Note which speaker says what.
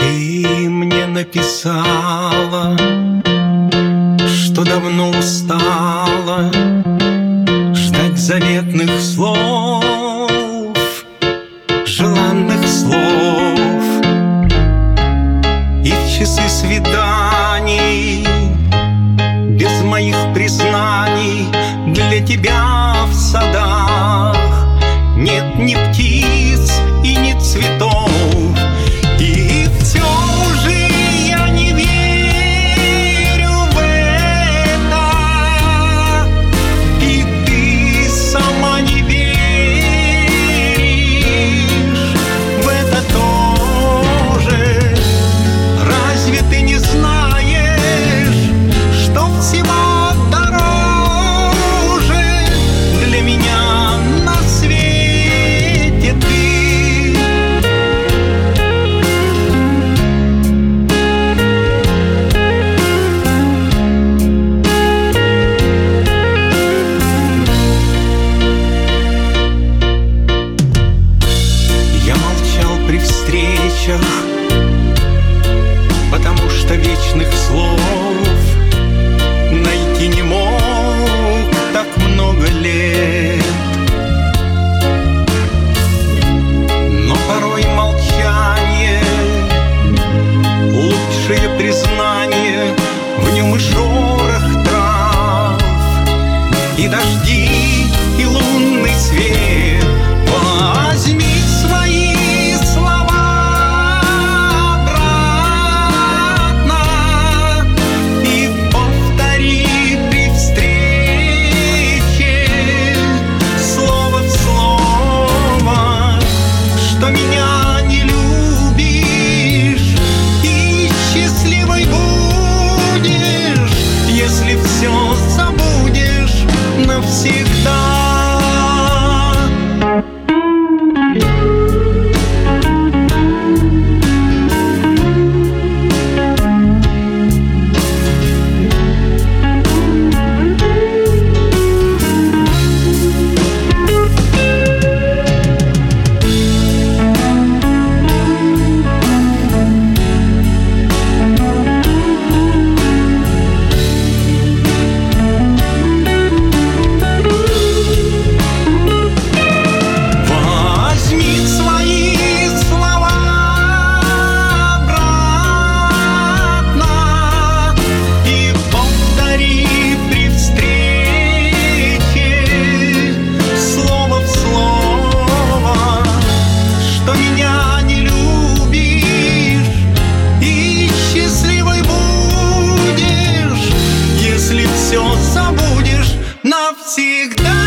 Speaker 1: Ты мне написала, что давно устала ждать заветных слов, желанных слов. И в часы свиданий без моих признаний для тебя в садах нет ни птиц и ни цветов. И все же я не верю в это, и ты сама не веришь в это тоже. Разве ты не знаешь, что всего дороже для меня на свете ты? При встречах, потому что вечных слов найти не мог так много лет. Но порой молчание — лучшее признание, в нем и шорох трав, и дожди, и лунный свет. Возьми свои слова обратно и повтори при встрече слово в слово, что меня не любишь и счастливой будешь, если все забудешь навсегда. Все забудешь навсегда.